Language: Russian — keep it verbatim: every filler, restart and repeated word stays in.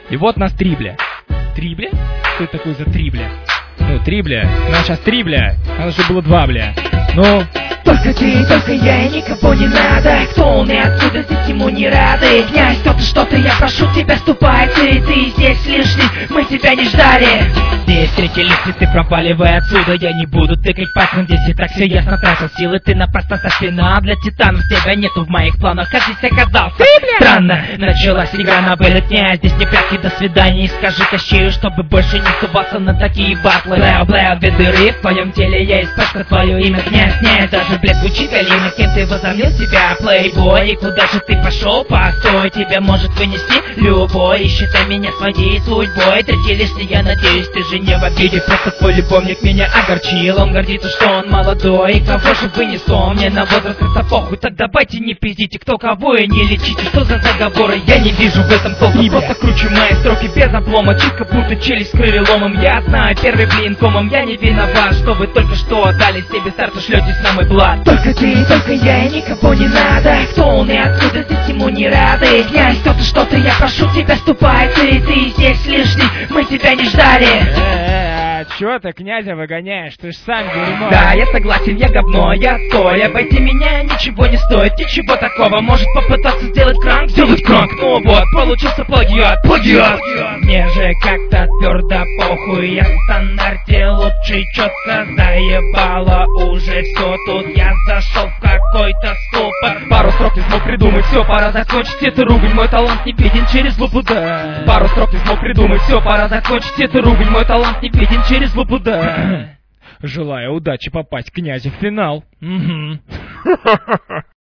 И вот нас три, бля. Три, бля? Что это такое за три, бля? Ну, три, бля. Нам сейчас три, бля. Надо, чтобы было два, бля. Ну... Только ты, только я и никого не надо. Кто он и отсюда здесь ему не рады. Князь, кто-то что-то, я прошу тебя, ступай ты. Ты здесь лишний, мы тебя не ждали. Здесь встретились цветы, пропаливай отсюда. Я не буду тыкать пальцем, здесь и так все ясно. Тратил силы, ты напрасно со спина. Для титанов тебя нету в моих планах. Как здесь оказался? Странно, началась игра на вылет. Князь, здесь не прятки, до свидания. Скажи Кощею, чтобы больше не суваться на такие батлы. Бля, бля, две дыры в твоем теле, я испачкал твое имя. Князь, князь, даже блядь, звучит галимый, кем ты возомнил себя, плейбой. И куда же ты пошел, постой, тебя может вынести любой. И считай меня своей судьбой. Третий лишний, я надеюсь, ты же не в обиде. Просто твой любовник меня огорчил. Он гордится, что он молодой. И кого же вынес он? Мне на возраст это похуй. Так давайте не пиздите, кто кого, и не лечите. Что за заговоры? Я не вижу в этом толка. Просто кручу мои строки без облома. Чисто будто челюсть с крыльломом. Я знаю, первый блин комом. Я не виноват, что вы только что отдали себе сердце, шлетесь на мой блат. Только ты, только я и никого не надо. Кто он и откуда здесь ему не рады. Князь, кто-то что-то, я прошу тебя, ступай ты. Ты здесь лишний, мы тебя не ждали. Э-э-э, а чё ты князя выгоняешь? Ты ж сам дерьмо. Да, я согласен, я говно, я той. Обойти меня ничего не стоит, ничего такого. Может попытаться сделать кранк, сделать кранк. Ну вот, получился плагиат, плагиат. Мне же как-то твердо похуй. Я в стандарте лучше четко заебало уже все тут. Я зашел в какой-то ступор. Пару строк не смог придумать, все, пора закончить эту ругань. Мой талант не виден через лупу, да. Пару строк не смог придумать, все, пора закончить эту ругань. Мой талант не виден через лупу, да. Желаю удачи попасть князю в финал. Угу.